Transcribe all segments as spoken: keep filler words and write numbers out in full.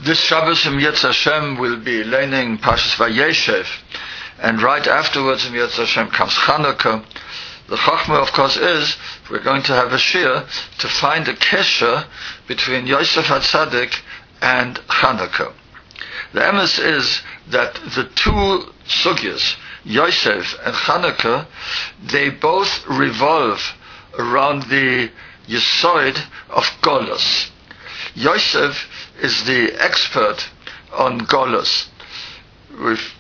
This Shabbos in Yetz Hashem will be learning Parshas Vayeshev, and right afterwards in Yetz Hashem comes Chanukah. The Chachma, of course, is we're going to have a shir to find a kesher between Yosef HaTzadik and Chanukah. The emes is that the two sugyas, Yosef and Chanukah, they both revolve around the Yesod of Golus. Yosef is the expert on Golus. We've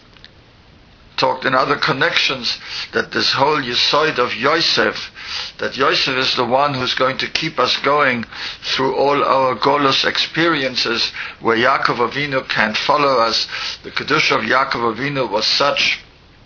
talked in other connections that this whole Yesod of Yosef, that Yosef is the one who's going to keep us going through all our Golus experiences where Yaakov Avinu can't follow us. The Kedusha of Yaakov Avinu was such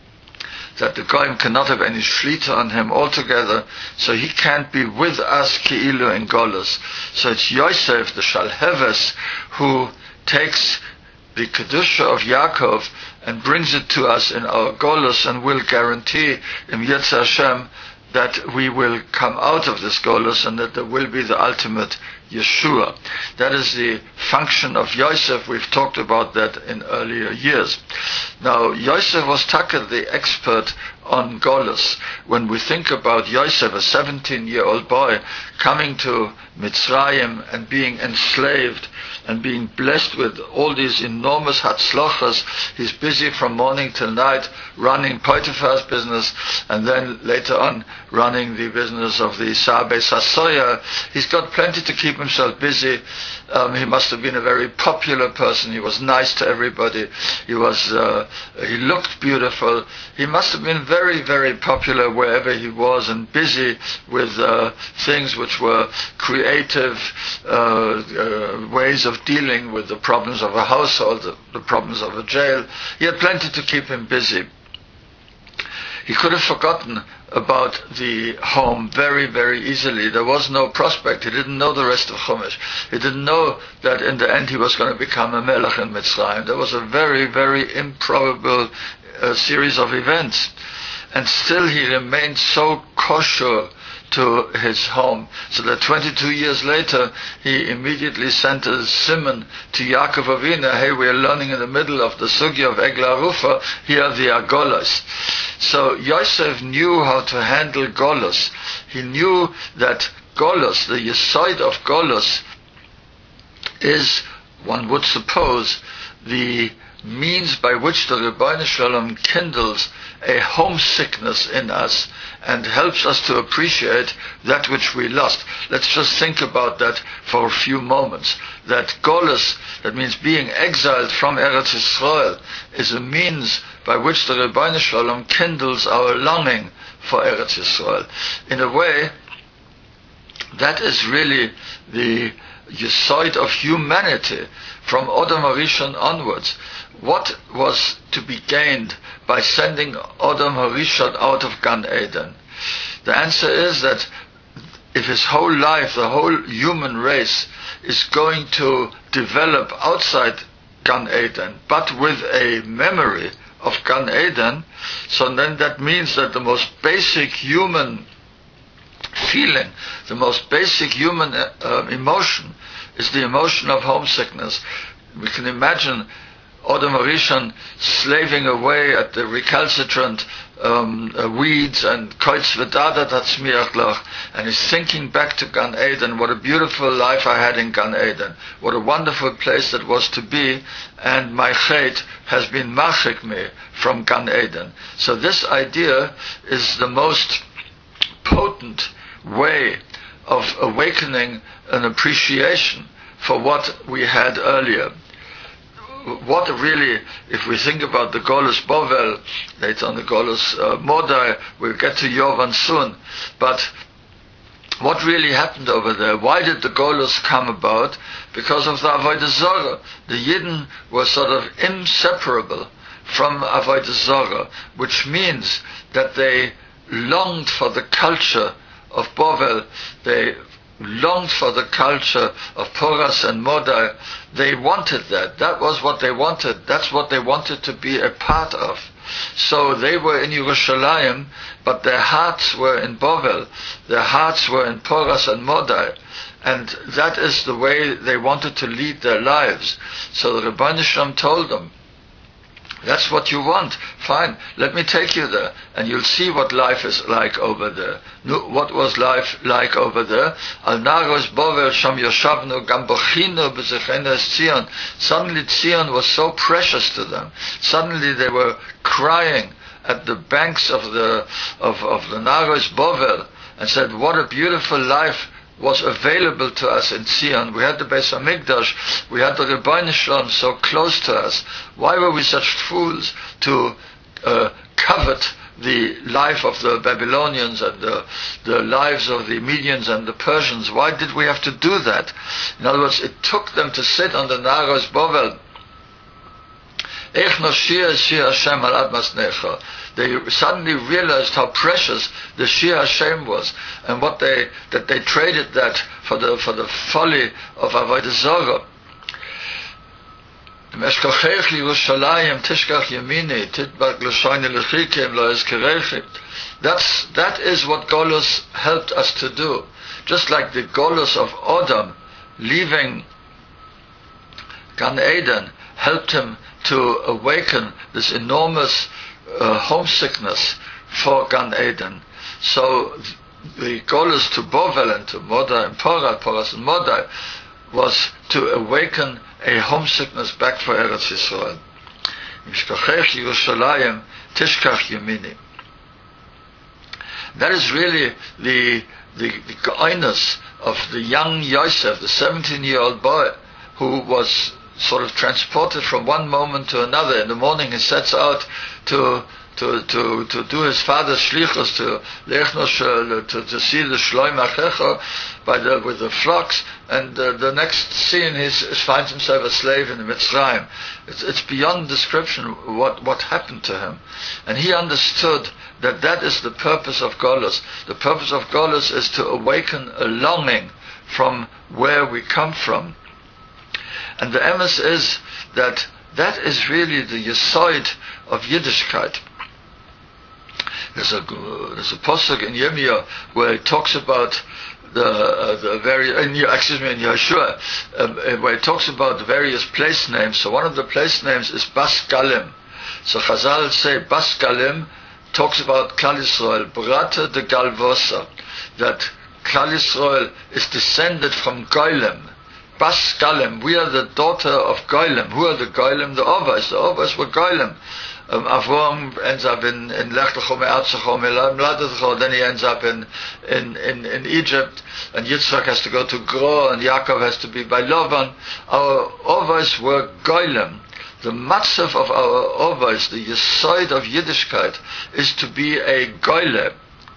that the Goyim cannot have any shlita on him altogether, so he can't be with us Ki'ilu in Golus. So it's Yosef, the Shalheves, who takes the Kedusha of Yaakov and brings it to us in our Golus, and will guarantee in Yetz Hashem that we will come out of this Golus and that there will be the ultimate Yeshua. That is the function of Yosef. We've talked about that in earlier years. Now, Yosef was taka, the expert on Golus. When we think about Yosef, a seventeen-year-old boy, coming to Mitzrayim and being enslaved and being blessed with all these enormous hatzlochas, he's busy from morning till night running Potiphar's business, and then later on running the business of the Sabe Sasoya. He's got plenty to keep himself busy. Um, he must have been a very popular person. He was nice to everybody. He was, uh, he looked beautiful. He must have been very, very popular wherever he was, and busy with uh, things which were creative uh, uh, ways of dealing with the problems of a household, the, the problems of a jail. He had plenty to keep him busy. He could have forgotten about the home very, very easily. There was no prospect. He didn't know the rest of Chumash. He didn't know that in the end he was going to become a melech in Mitzrayim. There was a very, very improbable uh, series of events. And still he remained so kosher to his home, so that twenty-two years later he immediately sent a simon to Yaakov Avinu. Hey, we are learning in the middle of the sugya of Egla Rufa, here are the Agolas. So Yosef knew how to handle Golus. He knew that Golus, the Yesod of Golus, is, one would suppose, the means by which the Rebbeinu Shalom kindles a homesickness in us and helps us to appreciate that which we lost. Let's just think about that for a few moments. That Golus, that means being exiled from Eretz Yisrael, is a means by which the Rebbeinu Shalom kindles our longing for Eretz Yisrael. In a way, that is really the Yesod of humanity from Adam HaRishon onwards. What was to be gained by sending Adam HaRishon out of Gan Eden? The answer is that if his whole life, the whole human race, is going to develop outside Gan Eden, but with a memory of Gan Eden, so then that means that the most basic human feeling, the most basic human uh, emotion, is the emotion of homesickness. We can imagine Adam HaRishon slaving away at the recalcitrant um, uh, weeds and koitz v'dada tatzmiach lach, and he's thinking back to Gan Eden. What a beautiful life I had in Gan Eden. What a wonderful place that was to be, and my chet has been machik me from Gan Eden. So this idea is the most potent way of awakening an appreciation for what we had earlier. What really, if we think about the Golus Bovel, later on the Golus uh, Modai, we'll get to Yovan soon, but what really happened over there? Why did the Golus come about? Because of the Avodah Zarah. The Yidden were sort of inseparable from Avodah Zarah, which means that they longed for the culture of Bovel. They longed for the culture of Poras and Modai. They wanted that. That was what they wanted. That's what they wanted to be a part of. So they were in Yerushalayim, but their hearts were in Bovel. Their hearts were in Poras and Modai. And that is the way they wanted to lead their lives. So the Rebbeinu Shalom told them, that's what you want. Fine, let me take you there, and you'll see what life is like over there. What was life like over there? Al naros bovel sham yoshavnu gam bochinu b'zechenes Tzion. Suddenly Tzion was so precious to them. Suddenly they were crying at the banks of the of, of the naros bovel and said, what a beautiful life was available to us in Zion. We had the Beis Hamikdash, we had the Rebbeinu Shalom so close to us. Why were we such fools to uh, covet the life of the Babylonians and the, the lives of the Medians and the Persians? Why did we have to do that? In other words, it took them to sit on the Naros Bovel. They suddenly realized how precious the Shir Hashem was, and what they that they traded that for the for the folly of Avodah Zarah. That's that is what Golus helped us to do. Just like the Golus of Adam leaving Gan Eden helped him to awaken this enormous uh, homesickness for Gan Eden. So the goal is to Bovel and to Modai and Porat, Poras and Modai, was to awaken a homesickness back for Eretz Yisrael. That is really the the, the kindness of the young Yosef, the seventeen-year-old boy, who was sort of transported from one moment to another. In the morning he sets out to to to, to do his father's shlichus, to to, to see the shloim achecha by the with the flocks, and uh, the next scene he finds himself a slave in the Mitzrayim. It's, it's beyond description what what happened to him, and he understood that that is the purpose of Golus. The purpose of Golus is to awaken a longing from where we come from. And the emes is that that is really the yesod of Yiddishkeit. There's a there's a pasuk in Yirmiyah where it talks about the uh, the various in, excuse me in Yeshua um, where it talks about the various place names. So one of the place names is Bas Galim. So Chazal say Bas Galim talks about Klal Yisrael, Brata de Galvosa, that Klal Yisrael is descended from Goylem. Bas Galim, we are the daughter of Goylem. Who are the Goylem? The Ovas. The Ovas were Goylem. Um, Avram ends up in, in Lech Lecho Me'atzecho Me'ladecho, then he ends up in, in, in, in Egypt, and Yitzchak has to go to Gro, and Yaakov has to be by Lavan. Our Ovas were Goylem. The matzav of our Ovas, the yesod of Yiddishkeit, is to be a Goylem.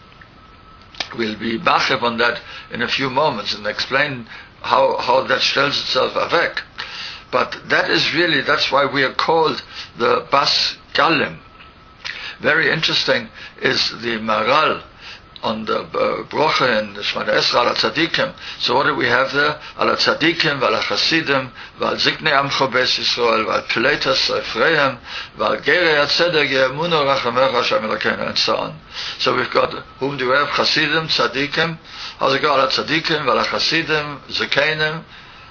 We'll be bachev on that in a few moments and explain how how that stells itself avek. But that is really, that's why we are called the Bas Galim. Very interesting is the Maral on the uh, Brocha in the Shemona Esra al Tzadikim. So what do we have there? Al Tzadikim, Val Chasidim, Val Ziknei Amcho Beis Yisrael, Val Piletas Ephraim, Val Gerei Atzedek Ye'emuno Rachamecha Hashem Elokeinu, and so on. So we've got, whom do we have? Chasidim, Tzadikim. How's it go? Al Tzadikim, Val Chasidim, Zikainim,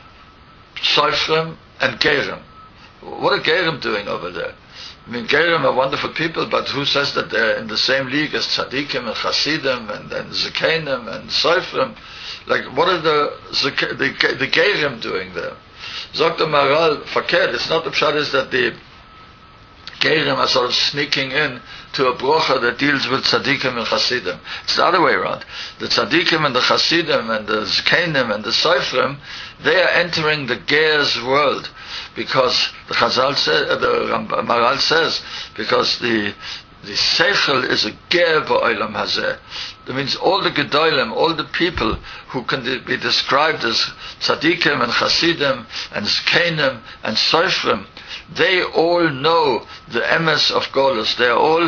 Soifrim, and Gerim. What are Gerim doing over there? I mean, Gerim are wonderful people, but who says that they're in the same league as Tzadikim and Chasidim and, and Zikainim and Soifrim? Like, what are the the, the Gerim doing there? Zok the Maral Fakir, it's not the pshat is that the Gerim are sort of sneaking in to a brocha that deals with Tzadikim and Chasidim. It's the other way around. The Tzadikim and the Chasidim and the Zikainim and the Soifrim, they are entering the Ger's world, because the Chazal says, uh, the Maral says, because the the Seichel is a Ger ba'olam hazeh. That means all the Gedolim, all the people who can be described as Tzadikim and Chasidim and Zikainim and Soifrim, they all know the emes of Golus. They are all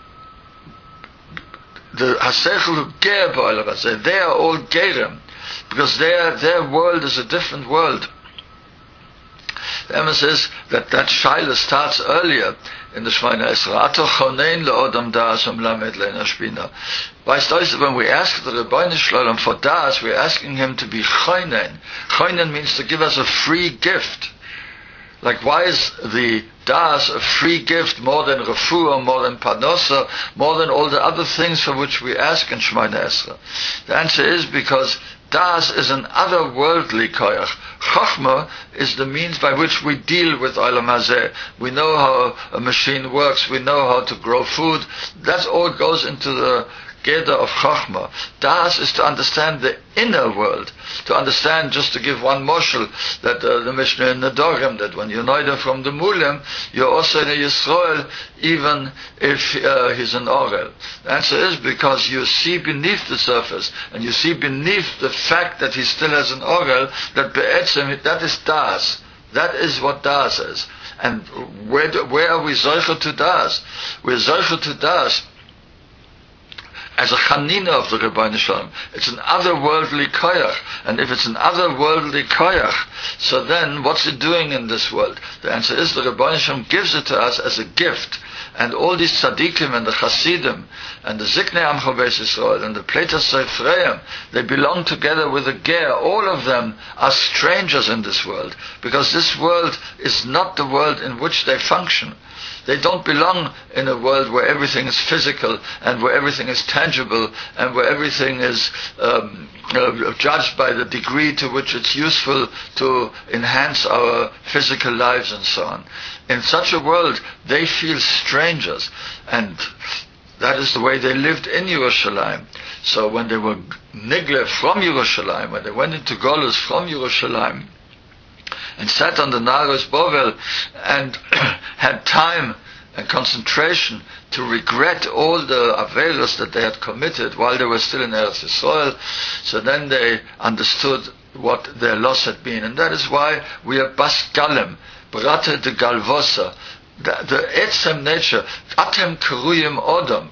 the Haseichel Ger ba'olam hazeh. They are all Gerim, because their their world is a different world. The emes is that that shaila starts earlier in the Shemona Esra. Ato chonein le'odam das umlamed le'ena shbina. When we ask the Rebbeinu Shalom for das, we're asking him to be chonein. Chonein means to give us a free gift. Like, why is the das a free gift more than refuah, more than parnosa, more than all the other things for which we ask in Shemona Esra? The answer is because das is an otherworldly koyach. Chachma is the means by which we deal with Olam Hazeh. We know how a machine works. We know how to grow food. That all goes into the Geder of Chachma. Das is to understand the inner world. To understand, just to give one moshel, that uh, the Mishnah in Nedorim, that when you know them from the Mulim, you're also in a Yisrael, even if uh, he's an Orel. The answer is because you see beneath the surface, and you see beneath the fact that he still has an Orel, that be'etzem, that is Das. That is what Das is. And where, do, where are we Zoicha to Das? We're Zoicha to Das as a chanina of the Rebbeinu Shalom. It's an otherworldly koyach. And if it's an otherworldly koyach, so then what's it doing in this world? The answer is the Rebbeinu Shalom gives it to us as a gift. And all these tzaddikim and the chasidim and the ziknei Amcho Beis Yisrael and the Pleitas Seifreim, they belong together with the ger. All of them are strangers in this world, because this world is not the world in which they function. They don't belong in a world where everything is physical and where everything is tangible and where everything is um, uh, judged by the degree to which it's useful to enhance our physical lives and so on. In such a world, they feel strangers, and that is the way they lived in Yerushalayim. So when they were nigle from Yerushalayim, when they went into Golus from Yerushalayim, and sat on the Naros Bovel and had time and concentration to regret all the avelos that they had committed while they were still in Eretz Yisrael, so then they understood what their loss had been. And that is why we are Bas Galem, Brate de Galvosa, the, the etzem nature, Atem Kruyim Odom.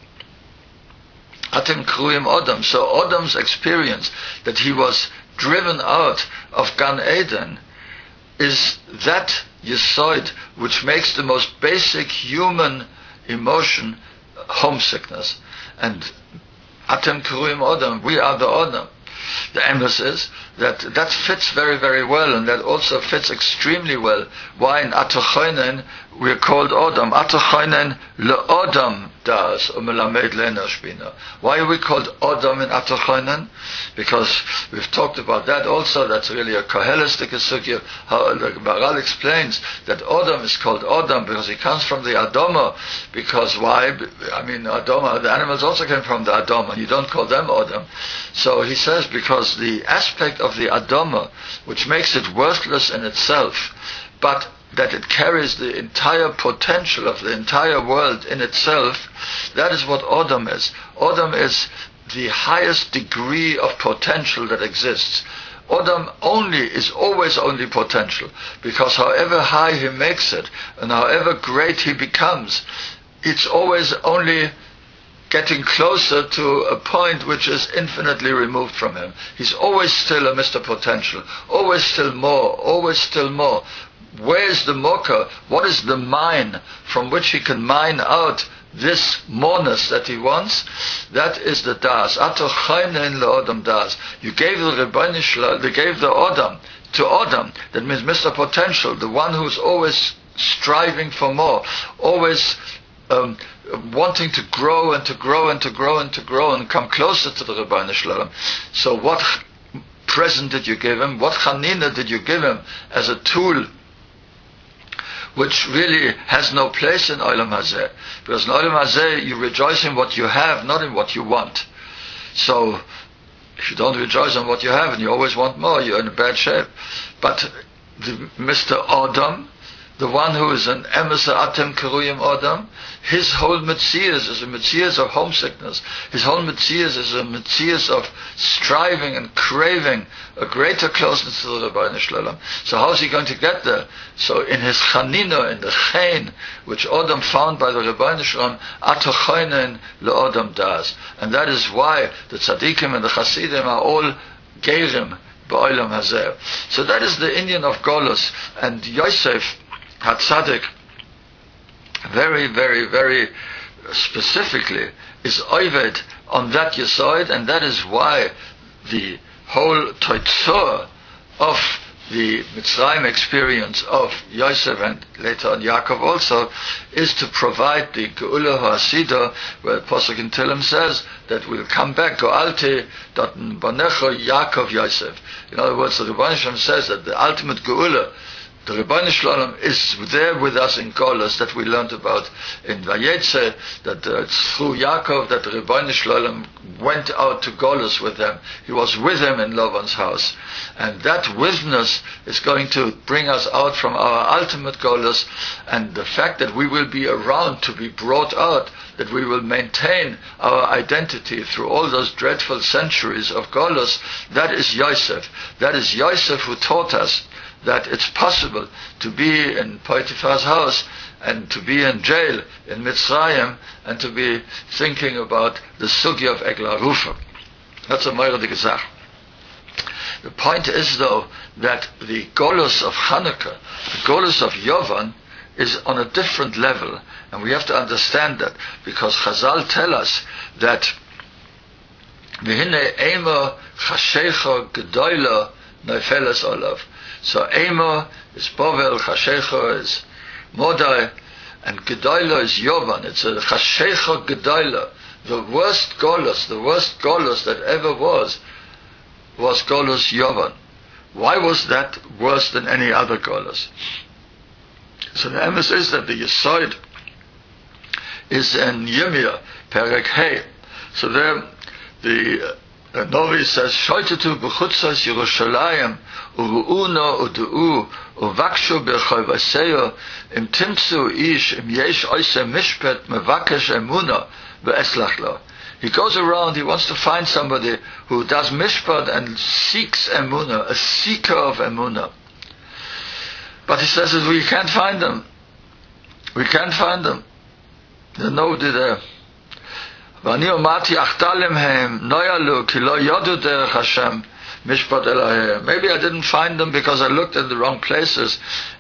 Atem Kruyim Odom. So Odom's experience that he was driven out of Gan Eden is that Yesod which makes the most basic human emotion homesickness. And Atem Kruyim Odom, we are the Odom. The emphasis that that fits very, very well, and that also fits extremely well. Why in Atochoinen we're called Odom? Atochoinen le'odam das umelamed le'ena shbina. Why are we called Odom in Atochoinen? Because we've talked about that also. That's really a Kohelistic sugya. How the Baral explains that Odom is called Odom because he comes from the Adoma. Because why? I mean, Adoma, the animals also came from the Adoma. You don't call them Odom. So he says because the aspect of the Adoma, which makes it worthless in itself, but that it carries the entire potential of the entire world in itself, that is what Odom is. Odom is the highest degree of potential that exists. Odom only is always only potential, because however high he makes it, and however great he becomes, it's always only getting closer to a point which is infinitely removed from him. He's always still a Mister Potential, always still more, always still more. Where is the mocha? What is the mine from which he can mine out this moreness that he wants? That is the das. Ato chaynein le'odam das. You gave the Rebbeinu Shalom, you gave the Odam to Odam. That means Mister Potential, the one who's always striving for more, always um, wanting to grow and to grow and to grow and to grow and come closer to the Rebbeinu Shalom. So what present did you give him? What chanina did you give him as a tool which really has no place in Olam Hazeh? Because in Olam Hazeh you rejoice in what you have, not in what you want. So if you don't rejoice in what you have and you always want more, you're in a bad shape. But the Mister Odom, the one who is an emissar Atem Kruyim Odom, his whole metzias is a metzias of homesickness. His whole metzias is a metzias of striving and craving a greater closeness to the Rebbeinu Shalom. So how is he going to get there? So in his chanina, in the chen, which Odom found by the Rebbeinu Shalom, atochoinen le'odam das. And that is why the tzaddikim and the chasidim are all gerim, ba'olam hazeh. So that is the Indian of Golus, and Yosef HaTzadik very, very, very specifically is oved on that Yesod, and that is why the whole Toitzor of the Mitzrayim experience of Yosef and later on Yaakov also is to provide the Geula HaSida, where Pasuk in Tehillim says that we'll come back, Go'alte Daten Banecha Yaakov Yosef. In other words, the Rebbeinu Shalom says that the ultimate Geula, the Rebbeinu Shalom, is there with us in Golus that we learned about in Vayetze, that uh, it's through Yaakov that the Rebbeinu Shalom went out to Golus with them. He was with him in Lavan's house. And that witness is going to bring us out from our ultimate Golus, and the fact that we will be around to be brought out, that we will maintain our identity through all those dreadful centuries of Golus, that is Yosef. That is Yosef who taught us that it's possible to be in Potiphar's house and to be in jail in Mitzrayim and to be thinking about the sugya of Eglah Rufa. That's a moirdige Sach. The point is, though, that the Golus of Hanukkah, the Golus of Yovan, is on a different level, and we have to understand that, because Chazal tell us that V'hinei Eima Chashecha Gedoyla Neifeles Olav. So Ema is Bovel, Chashecha is Modai, and Gedoyla is Yovan. It's a Chashecha Gedoyla. The worst Golus, the worst Golus that ever was, was Golus Yovan. Why was that worse than any other Golus? So the emphasis is that the Yesod is in Yirmiyah, Perek Hey. So there, the uh, Novi says, Shoitetu b'chutzas Yerushalayim, uru'uno udu'u, uvakshu b'chavaseo, im timtsu ish, im yesh oise mishpet, mevakesh emuna, ve'eslach lo. He goes around, he wants to find somebody who does mishpat and seeks emuna, a seeker of emuna. But he says that we can't find them. We can't find them. There's nobody there. Maybe I didn't find them because I looked in the wrong places.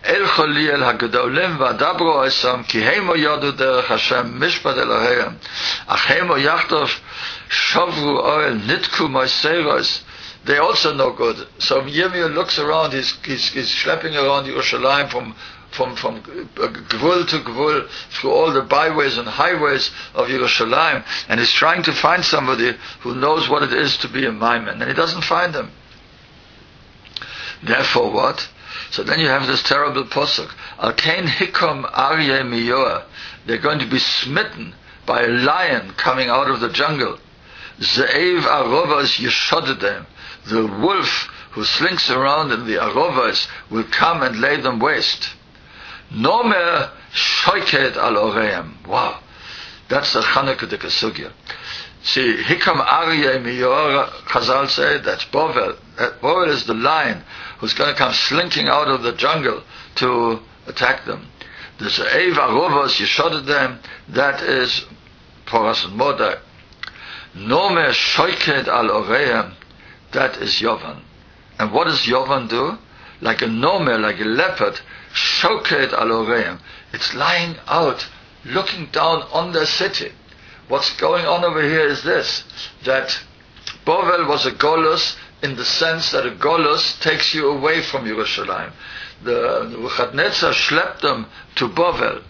They also no good. So Yirmiyah looks around, he's, he's, he's schlepping around Yerushalayim from from from Gvul to Gvul, through all the byways and highways of Yerushalayim, and he's trying to find somebody who knows what it is to be a Maimon, and he doesn't find them. Therefore what? So then you have this terrible posuk, Al Kain Hikom Aryeh Miyoah. They're going to be smitten by a lion coming out of the jungle. Ze'ev Arovas Yeshodedem. The wolf who slinks around in the Arovas will come and lay them waste. Nomer Shoiket Al Oreim. Wow. That's the Chanukah de Kesugya. See, Hikam Aryeh Miyor, Chazal say, that's Bovel. Bovel is the lion who's going to come slinking out of the jungle to attack them. The Ze'ev Arovas Yeshodedem, that is Poras and Modai. Nomer Shoiket Al Oreim, that is Yovan. And what does Yovan do? Like a nomer, like a leopard, Shoket Al Oreim. It's lying out, looking down on the city. What's going on over here is this, that Bovel was a Golus in the sense that a Golus takes you away from Yerushalayim. The Nebuchadnezzar schlepped them to Bovel.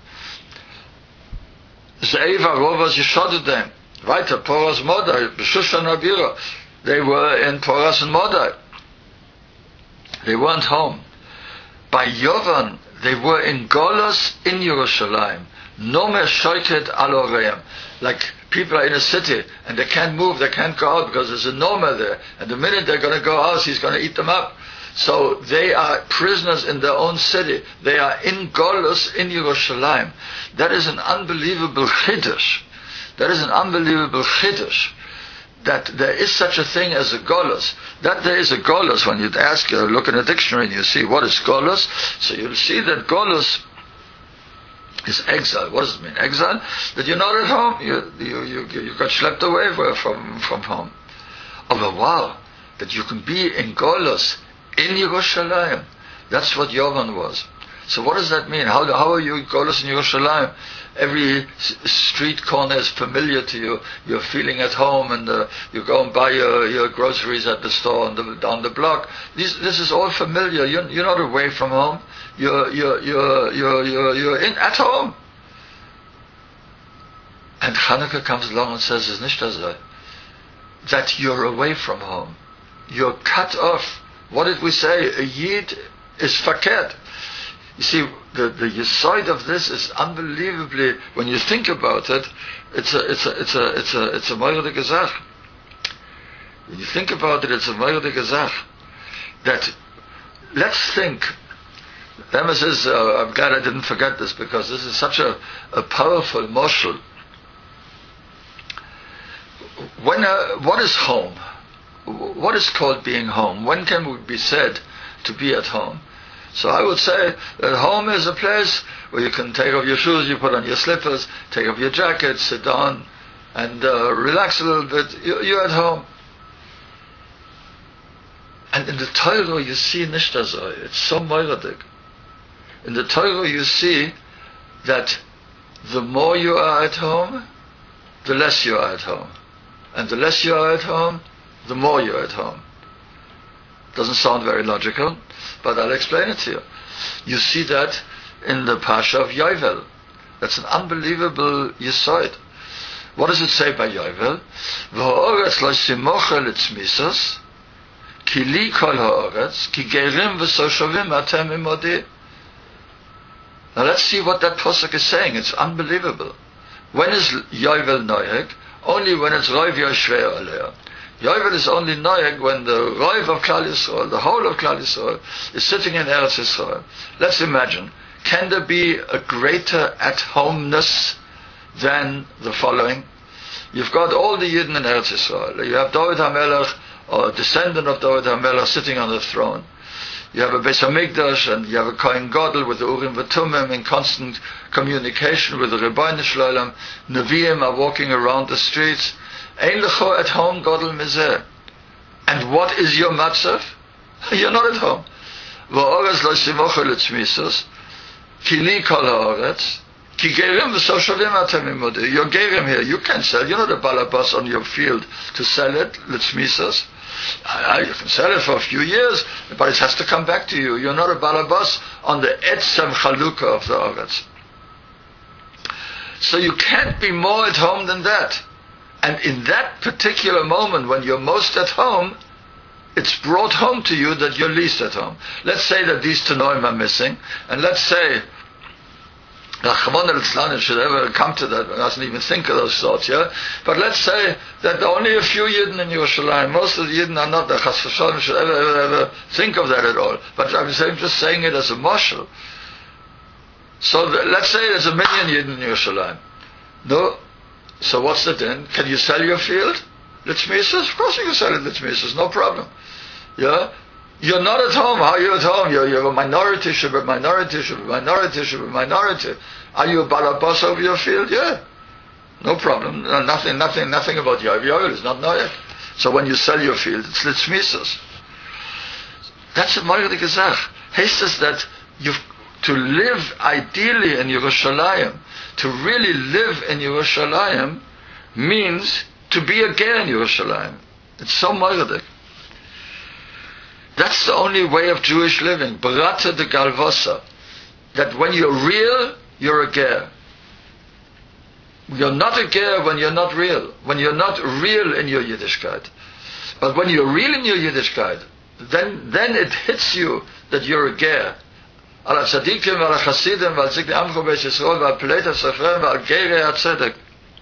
Ze'ev Arovas Yeshodedem. Weiter, Poras Modai, B'Shushan Abira. They were in Poras and Modai. They weren't home. By Yovan, they were in Golus in Yerushalayim. Nomer Shoiket Al Oreim. Like people are in a city and they can't move, they can't go out because there's a Nomer there. And the minute they're going to go out, he's going to eat them up. So they are prisoners in their own city. They are in Golus in Yerushalayim. That is an unbelievable chiddush. That is an unbelievable chiddush. That there is such a thing as a Golus. That there is a Golus. When you ask, you look in a dictionary and you see what is Golus. So you'll see that Golus is exile. What does it mean? Exile? That you're not at home. You you you, you got schlepped away from from home. Oh, but wow. that you can be in Golus, in Yerushalayim. That's what Yovan was. So what does that mean? How, how are you Golus in Yerushalayim? Every s- street corner is familiar to you. You're feeling at home, and uh, you go and buy your, your groceries at the store on the, down the block. This, this is all familiar. You're, you're not away from home. You're, you're, you're, you're, you're, you're in, at home. And Hanukkah comes along and says, it's nicht so, that you're away from home. You're cut off. What did we say? A Yid is faked. You see, the, the side of this is unbelievably, when you think about it, it's a, it's a, it's a, it's a, it's a moirdige Gesach. When you think about it, it's a moirdige Gesach. That, let's think, Emma says, uh, I'm glad I didn't forget this, because this is such a, a powerful moshel. When, uh, what is home? What is called being home? When can we be said to be at home? So I would say that home is a place where you can take off your shoes, you put on your slippers, take off your jacket, sit down, and uh, relax a little bit. You're at home. And in the Torah you see nicht so. It's so moiradik. In the Torah you see that the more you are at home, the less you are at home. And the less you are at home, the more you're at home. Doesn't sound very logical, but I'll explain it to you. You see that in the Pasha of Yovel. That's an unbelievable yesod. What does it say by Yovel? V'ha'oretz lo simocha litzmisos, ki li kol ha'oretz, ki gerim v'soshavim atem imodi. Now let's see what that pasuk is saying. It's unbelievable. When is Yovel noyeg? Only when it's Roiv Yoshvei Aleh. Yovel is only noyeg when the Roiv of Klal Yisrael, the whole of Klal Yisrael, is sitting in Eretz Yisrael. Let's imagine, can there be a greater at-homeness than the following? You've got all the Yidden in Eretz Yisrael. You have David HaMelech, or a descendant of David HaMelech, sitting on the throne. You have a Beis HaMikdash, and you have a Kohen Gadol with the Urim V'Tumim in constant communication with the Rebbeinu Shloim. Nevi'im are walking around the streets. Ein lecho at home Gadol mizeh. And what is your matzav? You're not at home. V'oretz lo simocha litzmisos, ki li kol ha'oretz, ki gerim v'soshavim atem imodi. You're gerim here. You can't sell. You're not a balabas on your field to sell it, litzmisos. You can sell it for a few years, but it has to come back to you. You're not a balabas on the etzem chalukah of the Oretz. So you can't be more at home than that. And in that particular moment, when you're most at home, it's brought home to you that you're least at home. Let's say that these Tanoim are missing, and let's say Rachmana litzlan should ever come to that, doesn't even think of those thoughts, yeah? But let's say that there are only a few Yidden in Yerushalayim. Most of the Yidden are not there. Chas v'shalom should ever, ever, ever think of that at all. But I'm saying, just saying it as a marshal. So the, let's say there's a million Yidden in Yerushalayim. No? So what's the din? Can you sell your field? Litzmisos? Of course you can sell it litzmisos, no problem. Yeah? You're not at home. How are you at home? You're, you're a minority, should be a minority, should be a minority, should be a minority. Are you a balabas over your field? Yeah. No problem. No, nothing, nothing, nothing about Yovel. Yovel is not noyek. So when you sell your field, it's litzmisos. That's a moirdige Gesach. He says that you've to live ideally in Yerushalayim, to really live in Yerushalayim, means to be a ger in Yerushalayim. It's so moirdig. That's the only way of Jewish living. Barata de Galvosa. That when you're real, you're a ger. You're not a ger when you're not real. When you're not real in your Yiddishkeit. But when you're real in your Yiddishkeit, then, then it hits you that you're a ger. Al tzadikim v'al chasidim v'al zikni amcho beis Yisrael v'al peleta sofrim v'al gerei hatzedek.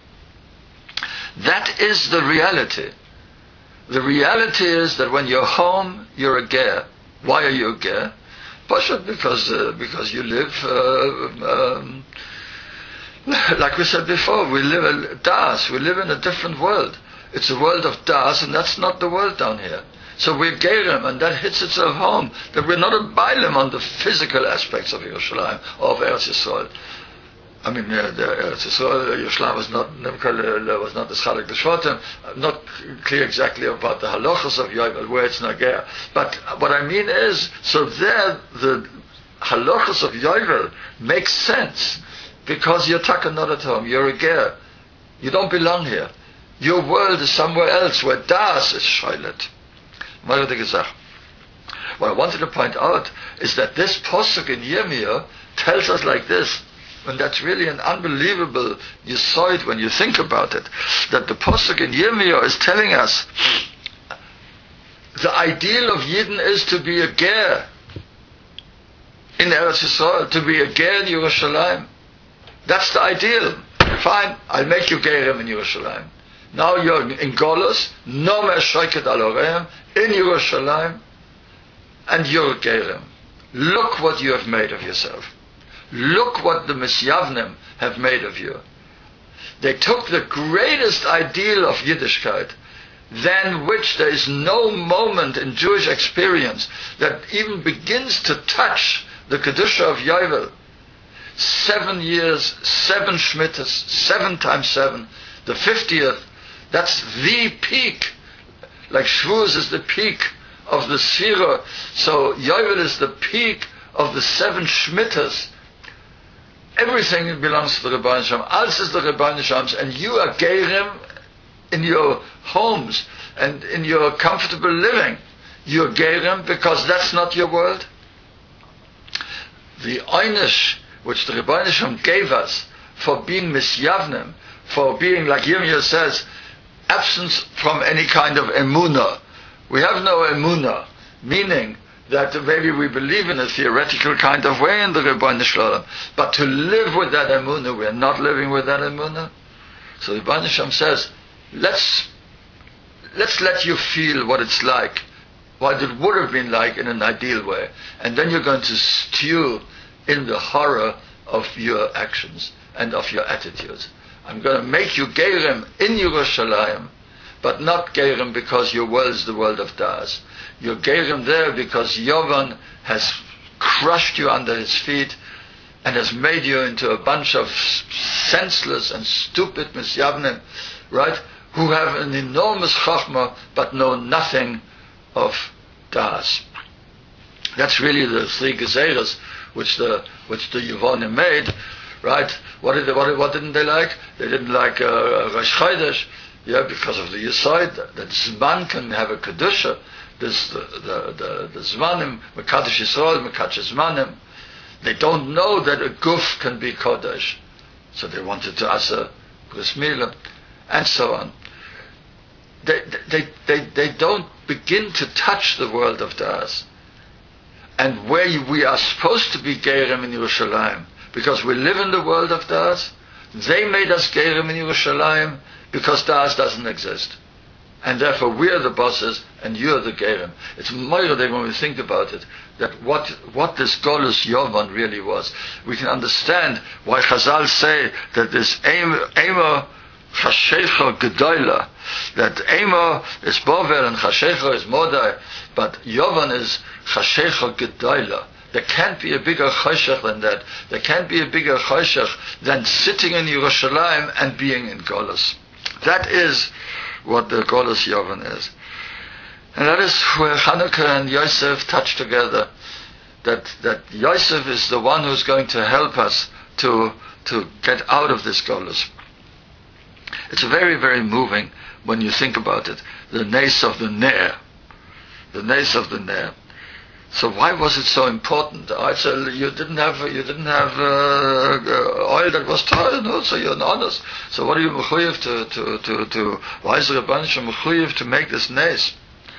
That is the reality. The reality is that when you're home, you're a ger. Why are you a ger? Because uh, because you live, uh, um, like we said before, we live a das. We live in a different world. It's a world of das, and that's not the world down here. So we're gerim, and that hits itself home. That we're not a bailim on the physical aspects of Yerushalayim or of Eretz Yisrael. I mean, uh, the Eretz Yisrael, Yerushalayim was not was not the Chalak L'Shvatim. I'm not clear exactly about the halachas of Yovel, where it's Nagea. But what I mean is, so there the halachas of Yovel make sense because you're taken not at home. You're a ger. You don't belong here. Your world is somewhere else where Das is Shailet. What I wanted to point out is that this posuk in Yirmiyah tells us like this. And that's really an unbelievable yesod when you think about it. That the Pasuk in Yirmiyah is telling us the ideal of Yidden is to be a ger in Eretz Yisrael, to be a ger in Yerushalayim. That's the ideal. Fine, I'll make you gerim in Yerushalayim. Now you're in Golus, no mer shoiket al oreim, in Yerushalayim, and you're a gerim. Look what you have made of yourself. Look what the Misyavnim have made of you. They took the greatest ideal of Yiddishkeit, than which there is no moment in Jewish experience that even begins to touch the Kedusha of Yovel. Seven years, seven Shmittas, seven times seven, the fiftieth, that's the peak. Like Shavuos is the peak of the Sfira, so Yovel is the peak of the seven Shmittas. Everything belongs to the Rebbeinu Shalom. Alles is the Rebbeinu Shalom's, and you are Gerim in your homes and in your comfortable living. You're Gerim because that's not your world. The Einish which the Rebbeinu Shalom gave us for being Misyavnim, for being, like Yirmiyah says, absence from any kind of emunah. We have no emunah, meaning that maybe we believe in a theoretical kind of way in the Rebbeinu Shalom, but to live with that emunah, we are not living with that emunah. So the Rebbeinu Shalom says, let's let's let you feel what it's like, what it would have been like in an ideal way, and then you're going to stew in the horror of your actions and of your attitudes. I'm going to make you Gerim in Yerushalayim, but not Gerim because your world is the world of Das. You're Gerim there because Yovan has crushed you under his feet and has made you into a bunch of senseless and stupid Misyavnim, right, who have an enormous Chachma but know nothing of Das. That's really the three Gezeres which the which the Yevonim made, right? What did they, what, what didn't they like? They didn't like uh, Rosh Chodesh, yeah, because of the Yesod that Zman can have a kedusha. This the the the, the Zmanim, Mekadosh Yisrael, Mekadosh Zmanim. They don't know that a guf can be kodesh, so they wanted to asa bris milah, and so on. They they they they don't begin to touch the world of Das. And where we are supposed to be Gerim in Yerushalayim, because we live in the world of Das, they made us Gerim in Yerushalayim because Das doesn't exist. And therefore we are the bosses and you are the Gerim. It's more than when we think about it, that what what this Golus Yovan really was. We can understand why Chazal say that this Eimer Chashecha Gedoyla, that Eimer is Bovel and Chashecha is Modai, but Yovan is Chashecha Gedoyla. There can't be a bigger Chashech than that. There can't be a bigger Chashech than sitting in Yerushalayim and being in Golus. That is what the Golus Yovan is. And that is where Hanukkah and Yosef touch together. That that Yosef is the one who's going to help us to to get out of this Golus. It's very, very moving when you think about it. The nace of the Ner. The nace of the Ner. So why was it so important? I said you didn't have you didn't have uh, oil that was tired, no? So you're honest. So what are you mechuyev to to to to? Why is the Rebbeinu Shalom mechuyev to make this nace?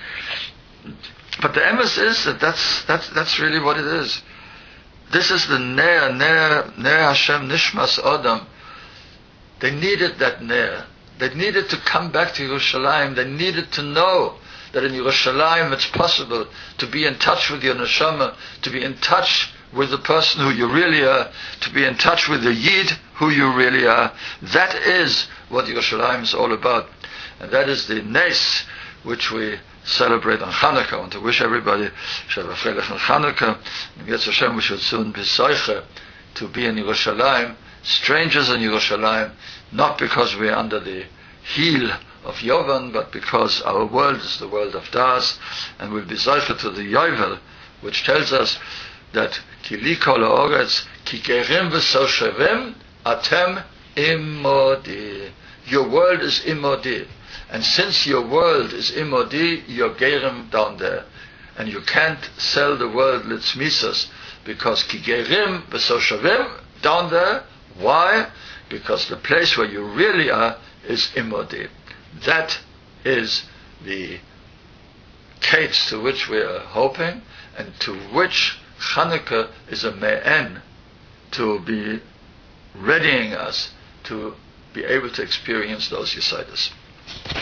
But the emes is that that's that's that's really what it is. This is the Ner Ner Ner Hashem Nishmas Adam. They needed that Ner. They needed to come back to Yerushalayim. They needed to know that in Yerushalayim it's possible to be in touch with your neshama, to be in touch with the person who you really are, to be in touch with the Yid who you really are. That is what Yerushalayim is all about. And that is the Nes which we celebrate on Hanukkah. I want to wish everybody should have a freilich on Hanukkah. And Yetz Hashem, we should soon be Zoche to be in Yerushalayim strangers in Yerushalayim, not because we are under the heel of Yovan, but because our world is the world of Das, and we'll be zeicher to the Yovel, which tells us that Kili kol ha'oretz ki gerim v'soshevim atem imodi. Your world is imodi. And since your world is imodi, you're gerim down there. And you can't sell the world litzmisas, because ki gerim v'soshevim down there. Why? Because the place where you really are is imodi. That is the case to which we are hoping, and to which Chanukah is a me'en, to be readying us to be able to experience those Yesaidas.